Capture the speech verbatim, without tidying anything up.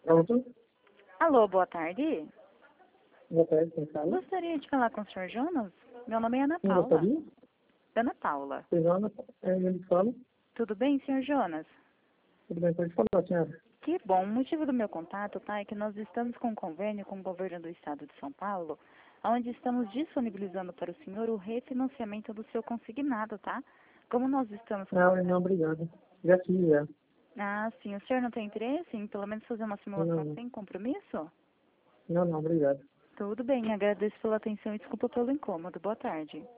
Pronto. Alô, boa tarde. Boa tarde, quem fala? Gostaria de falar com o senhor Jonas? Meu nome é Ana Quem Paula. gostaria? Ana Paula. Suzana, é ele que fala. Tudo bem, senhor Jonas? Tudo bem, pode falar, senhora. Que bom. O motivo do meu contato, tá, é que nós estamos com um convênio com o governo do estado de São Paulo, onde estamos disponibilizando para o senhor o refinanciamento do seu consignado, tá? Como nós estamos com... Não, não, obrigado. Já fiz, já. Ah, sim. O senhor não tem interesse em pelo menos fazer uma Não, simulação não, sem compromisso? não, não, obrigado. Tudo bem. Agradeço pela atenção e desculpa pelo incômodo. Boa tarde.